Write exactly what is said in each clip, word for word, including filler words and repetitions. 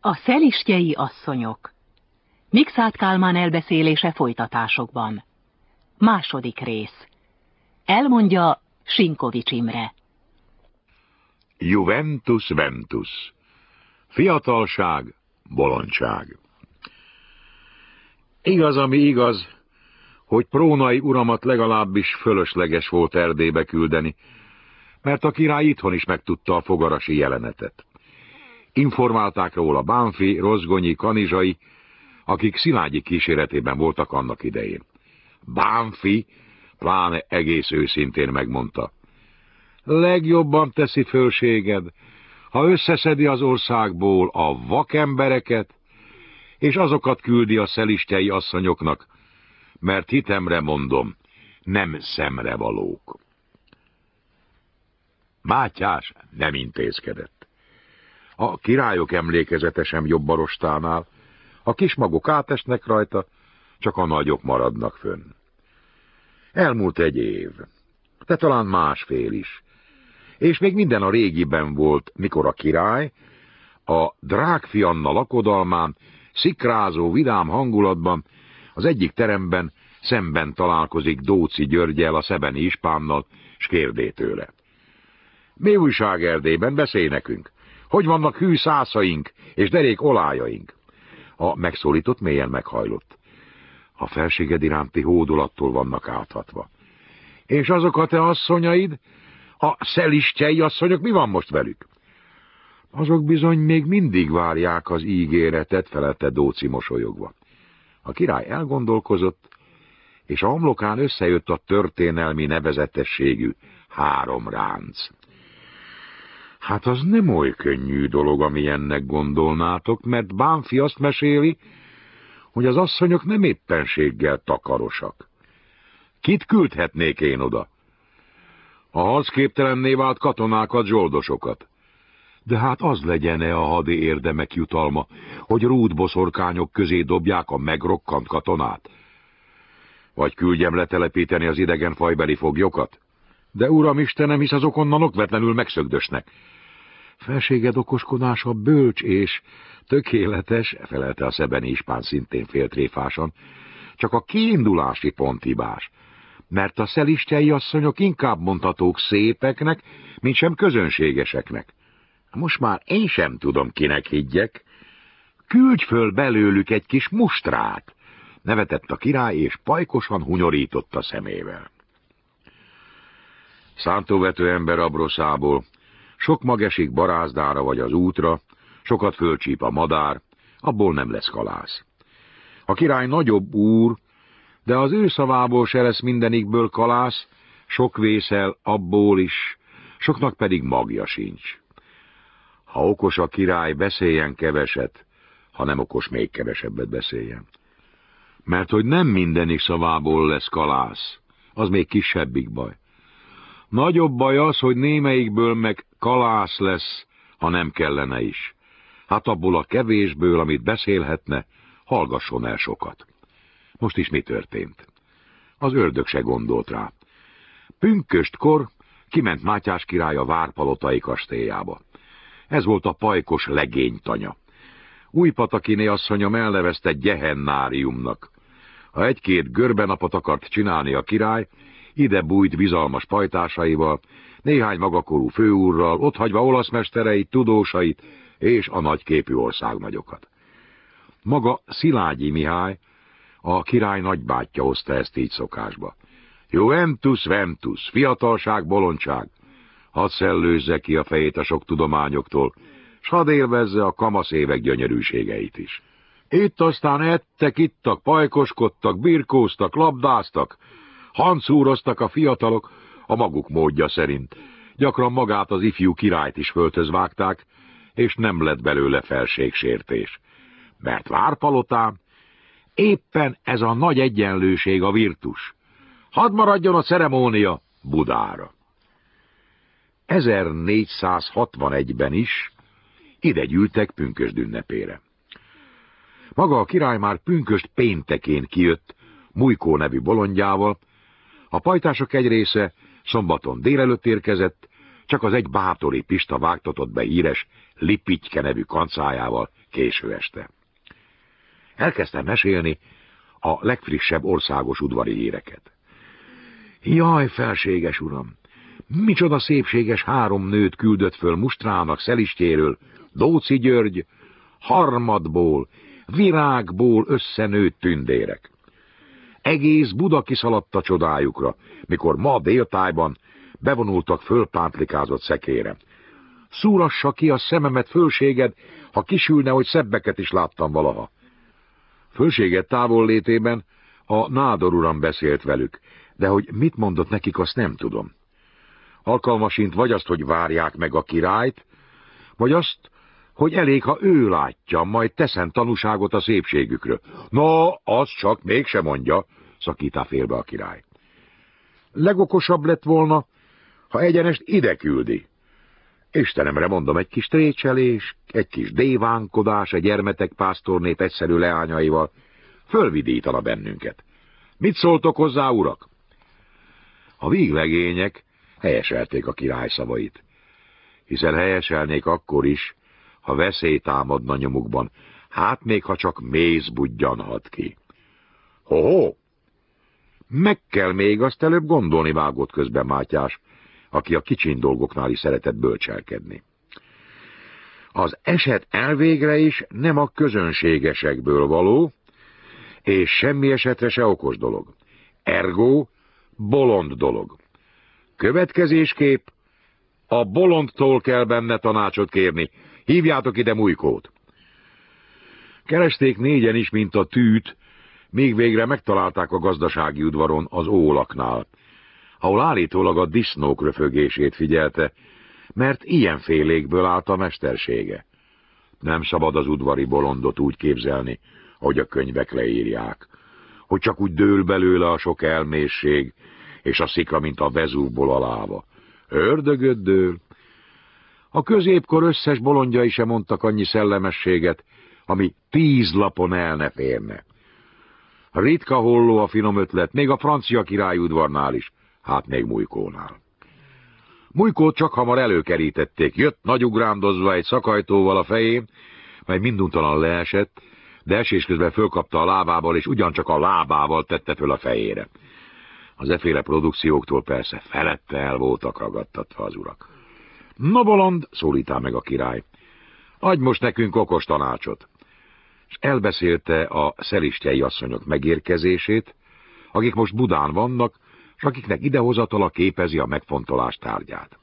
A szelistjei asszonyok. Mikszáth Kálmán elbeszélése folytatásokban. Második rész. Elmondja Sinkovics Imre. Juventus Ventus. Fiatalság, bolondság. Igaz, ami igaz, hogy Prónai uramat legalábbis fölösleges volt Erdélybe küldeni, mert a király itthon is megtudta a fogarasi jelenetet. Informálták róla Bánffy, Rozgonyi, Kanizsai, akik Szilágyi kíséretében voltak annak idején. Bánffy pláne egész őszintén megmondta: legjobban teszi fölséged, ha összeszedi az országból a vakembereket, és azokat küldi a szelistjei asszonyoknak, mert hitemre mondom, nem szemrevalók. Mátyás nem intézkedett. A királyok emlékezete sem jobb a rostánál, a kismagok átesnek rajta, csak a nagyok maradnak fönn. Elmúlt egy év, de talán másfél is, és még minden a régiben volt, mikor a király a Drágfi Anna lakodalmán, szikrázó, vidám hangulatban az egyik teremben szemben találkozik Dóczy Györgyel, a szebeni ispánnal, s kérdé tőle: mi újság Erdélyben, beszélj nekünk? Hogy vannak hű szászaink és derék olájaink? A megszólított mélyen meghajlott. A felséged iránti hódolattól vannak áthatva. És azok a te asszonyaid, a szelistjei asszonyok, mi van most velük? Azok bizony még mindig várják az ígéretet, felelte Dóczy mosolyogva. A király elgondolkozott, és a homlokán összejött a történelmi nevezetességű három ránc. Hát az nem oly könnyű dolog, amilyennek gondolnátok, mert Bánffy azt meséli, hogy az asszonyok nem éppenséggel takarosak. Kit küldhetnék én oda? A harcképtelenné vált katonákat, zsoldosokat. De hát az legyen-e a hadi érdemek jutalma, hogy rúdboszorkányok közé dobják a megrokkant katonát? Vagy küldjem letelepíteni az idegen fajbeli foglyokat? De uram Istenem, hisz azok onnan okvetlenül megszögdösnek. Felséged okoskodása bölcs és tökéletes, felelte a szebeni ispán szintén féltréfásan, csak a kiindulási pont hibás, mert a szelistjei asszonyok inkább mondhatók szépeknek, mint sem közönségeseknek. Most már én sem tudom, kinek higgyek. Küldj föl belőlük egy kis mustrát, nevetett a király, és pajkosan hunyorított a szemével. Szántóvető ember abroszából, sok mag esik barázdára vagy az útra, sokat fölcsíp a madár, abból nem lesz kalász. A király nagyobb úr, de az ő szavából se lesz mindenikből kalász, sok vészel abból is, soknak pedig magja sincs. Ha okos a király, beszéljen keveset, ha nem okos, még kevesebbet beszéljen. Mert hogy nem mindenik szavából lesz kalász, az még kisebbik baj. Nagyobb baj az, hogy némelyikből meg kalász lesz, ha nem kellene is. Hát abból a kevésből, amit beszélhetne, hallgasson el sokat. Most is mi történt? Az ördög se gondolt rá. Pünköstkor kiment Mátyás király a várpalotai kastélyába. Ez volt a pajkos legénytanya. Újpatakiné asszonyom elnevezte Gyehennáriumnak. Ha egy-két görbenapot akart csinálni a király, ide bújt bizalmas pajtásaival, néhány magakorú főúrral, otthagyva olasz mestereit, tudósait és a nagyképű országnagyokat. Maga Szilágyi Mihály, a király nagybátyja hozta ezt így szokásba. Juventus Ventus, fiatalság, bolondság, hadd szellőzze ki a fejét a sok tudományoktól, s hadd élvezze a kamasz évek gyönyörűségeit is. Itt aztán ettek, ittak, pajkoskodtak, birkóztak, labdáztak, hancúroztak a fiatalok a maguk módja szerint. Gyakran magát az ifjú királyt is földhöz vágták, és nem lett belőle felségsértés. Mert Várpalotán éppen ez a nagy egyenlőség a virtus. Hadd maradjon a ceremónia Budára. ezernégyszázhatvanegyben is ide gyűltek pünkösd ünnepére. Maga a király már pünkösd péntekén kijött Mujkó nevű bolondjával, a pajtások egy része szombaton délelőtt érkezett, csak az egy bátori Pista vágtatott be híres Lipittyke nevű kancájával késő este. Elkezdtem mesélni a legfrissebb országos udvari híreket. Jaj, felséges uram! Micsoda szépséges három nőt küldött föl Mustrának Szelistjéről, Dóczy György, harmadból, virágból összenőtt tündérek. Egész Buda kiszaladt a csodájukra, mikor ma déltájban bevonultak fölpántlikázott szekére. Szúrassa ki a szememet, fölséged, ha kisülne, hogy szebbeket is láttam valaha. Fölséged távollétében a nádor uram beszélt velük, de hogy mit mondott nekik, azt nem tudom. Alkalmasint vagy azt, hogy várják meg a királyt, vagy azt, hogy elég, ha ő látja, majd teszen tanúságot a szépségükről. Na, az csak mégsem mondja, szakítá félbe a király. Legokosabb lett volna, ha egyenest ide küldi. Istenemre mondom, egy kis trécselés, egy kis dévánkodás a gyermetek pásztornép egyszerű leányaival fölvidítana bennünket. Mit szóltok hozzá, urak? A víglegények helyeselték a király szavait, hiszen helyeselnék akkor is, ha veszély támadna nyomukban, hát még ha csak méz budjanhat ki. Ho-ho! Meg kell még azt előbb gondolni, vágott közben Mátyás, aki a kicsin dolgoknál is szeretett bölcselkedni. Az eset elvégre is nem a közönségesekből való, és semmi esetre se okos dolog. Ergo, bolond dolog. Következésképp a bolondtól kell benne tanácsot kérni. Hívjátok ide Mújkót. Keresték négyen is, mint a tűt, még végre megtalálták a gazdasági udvaron az ólaknál, ahol állítólag a disznók röfögését figyelte, mert ilyen félékből állt a mestersége. Nem szabad az udvari bolondot úgy képzelni, ahogy a könyvek leírják, hogy csak úgy dől belőle a sok elmészség, és a szikra, mint a Vezúvból a láva. Ördögöt dől. A középkor összes bolondjai sem mondtak annyi szellemességet, ami tíz lapon el ne férne. Ritka holló a finom ötlet, még a francia király udvarnál is, hát még Mújkónál. Mújkót csak hamar előkerítették, jött nagyugrándozva egy szakajtóval a fején, mely minduntalan leesett, de esés közben fölkapta a lábával, és ugyancsak a lábával tette föl a fejére. Az efféle produkcióktól persze felette el voltak ragadtatva az urak. Na bolond, szólítál meg a király, adj most nekünk okos tanácsot. És elbeszélte a szelistjei asszonyok megérkezését, akik most Budán vannak, és akiknek idehozatala képezi a megfontolás tárgyát.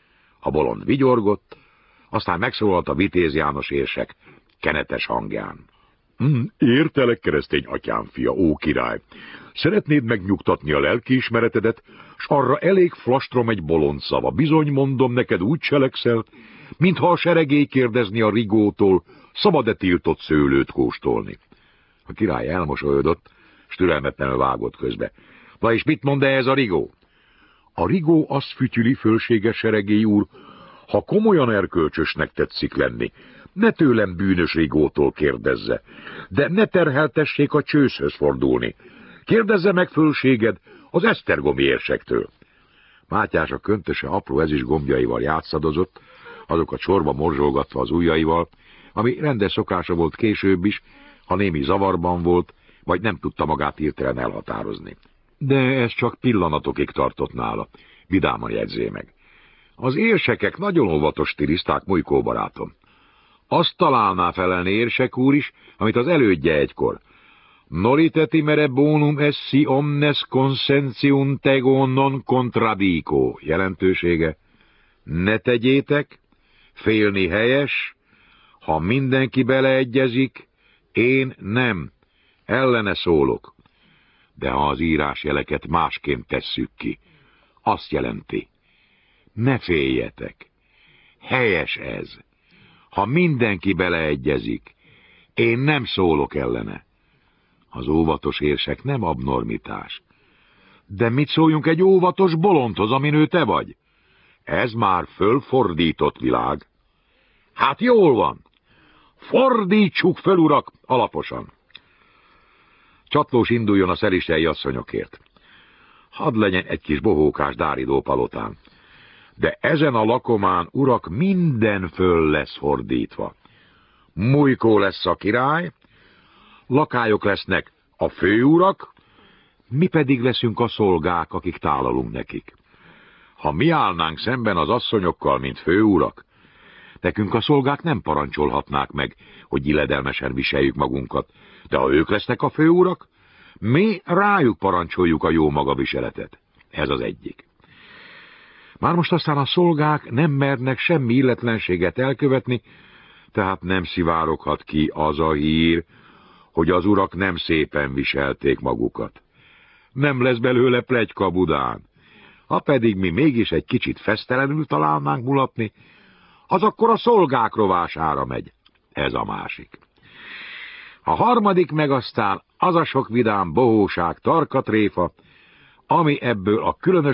A bolond vigyorgott, aztán megszólalt a Vitéz János érsek kenetes hangján. Mm, értelek, keresztény atyám fia, ó király! Szeretnéd megnyugtatni a lelkiismeretedet, s arra elég flastrom egy bolond szava. Bizony, mondom, neked úgy cselekszel, mintha a seregély kérdezni a rigótól, szabad-e tiltott szőlőt kóstolni. A király elmosolyodott, s türelmetlenül vágott közbe. Na és mit mond ez a rigó? A rigó azt fütyüli, fölséges seregély úr, ha komolyan erkölcsösnek tetszik lenni, ne tőlem bűnös rigótól kérdezze, de ne terheltessék a csőszhöz fordulni. Kérdezze meg fölséged az esztergomi érsektől. Mátyás a köntöse apró ezüst gombjaival játszadozott, azokat sorba morzsolgatva az ujjaival, ami rendes szokása volt később is, ha némi zavarban volt, vagy nem tudta magát hirtelen elhatározni. De ez csak pillanatokig tartott nála, vidáman jegyzé meg. Az érsekek nagyon óvatos stiliszták, Mújkó barátom. Azt találná felelni érsek úr is, amit az elődje egykor. Nolite timere bonum essi omnes consentium tego non contradico, jelentősége. Ne tegyétek, félni helyes, ha mindenki beleegyezik, én nem, ellene szólok. De ha az írásjeleket másként tesszük ki, azt jelenti, ne féljetek, helyes ez. Ha mindenki beleegyezik, én nem szólok ellene. Az óvatos érsek nem abnormitás. De mit szóljunk egy óvatos bolondhoz, amin ő te vagy? Ez már fölfordított világ. Hát jól van. Fordítsuk föl, urak, alaposan. Csatlós induljon a szelistjei asszonyokért. Hadd legyen egy kis bohókás Dáridó palotán. De ezen a lakomán, urak, minden föl lesz fordítva. Mujkó lesz a király, lakályok lesznek a főurak, mi pedig leszünk a szolgák, akik tálalunk nekik. Ha mi állnánk szemben az asszonyokkal, mint főurak, nekünk a szolgák nem parancsolhatnák meg, hogy illedelmesen viseljük magunkat, de ha ők lesznek a főurak, mi rájuk parancsoljuk a jó magaviseletet. Ez az egyik. Már most aztán a szolgák nem mernek semmi illetlenséget elkövetni, tehát nem szivároghat ki az a hír, hogy az urak nem szépen viselték magukat. Nem lesz belőle pletyka Budán. Ha pedig mi mégis egy kicsit fesztelenül találnánk mulatni, az akkor a szolgák rovására megy. Ez a másik. A harmadik meg aztán az a sok vidám bohóság, tarkatréfa, ami ebből a különös